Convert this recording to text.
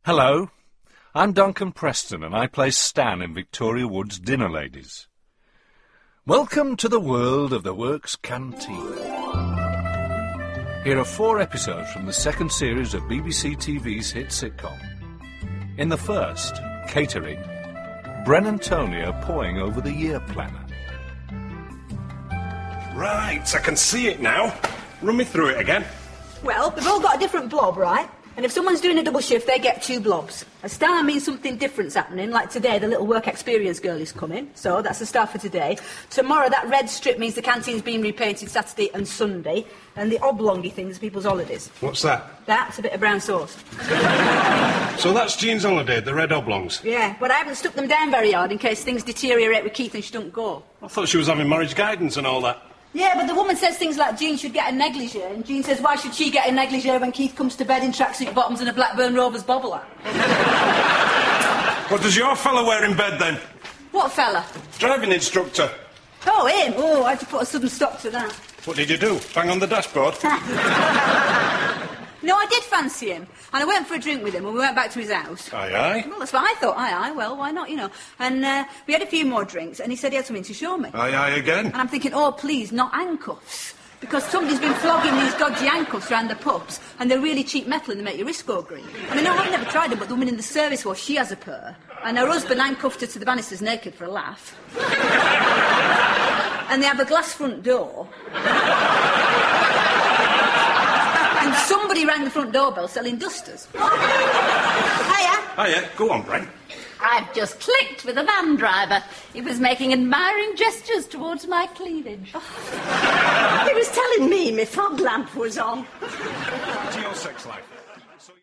Hello, I'm Duncan Preston and I play Stan in Victoria Wood's Dinner Ladies. Welcome to the world of the Works Canteen. Here are 4 episodes from the second series of BBC TV's hit sitcom. In the first, Catering, Bren and Tony are pawing over the year planner. Right, I can see it now. Run me through it again. Well, they've all got a different blob, right? And if someone's doing a double shift, they get 2 blobs. A star means something different's happening, like today, the little work experience girl is coming, so that's the star for today. Tomorrow, that red strip means the canteen's being repainted Saturday and Sunday, and the oblongy thing's people's holidays. What's that? That's a bit of brown sauce. So that's Jean's holiday, the red oblongs? Yeah, but I haven't stuck them down very hard in case things deteriorate with Keith and she don't go. I thought she was having marriage guidance and all that. Yeah, but the woman says things like Jean should get a negligee, and Jean says, why should she get a negligee when Keith comes to bed in tracksuit bottoms and a Blackburn Rovers bobbler? What does your fella wear in bed, then? What fella? Driving instructor. Oh, him? Oh, I had to put a sudden stop to that. What did you do? Bang on the dashboard? No, I did fancy him. And I went for a drink with him when we went back to his house. Aye, aye. Well, that's what I thought. Aye, aye. Well, why not, you know? And we had a few more drinks, and he said he had something to show me. Aye, aye again. And I'm thinking, oh, please, not handcuffs. Because somebody's been flogging these dodgy handcuffs around the pubs, and they're really cheap metal and they make your wrist go green. I mean, no, I've never tried them, but the woman in the service was, she has a pair. And her husband handcuffed her to the banisters naked for a laugh. And they have a glass front door. And somebody rang the front doorbell selling dusters. Hiya. Hiya. Go on, Bren. I've just clicked with a van driver. He was making admiring gestures towards my cleavage. He was telling me my fog lamp was on. To your sex life.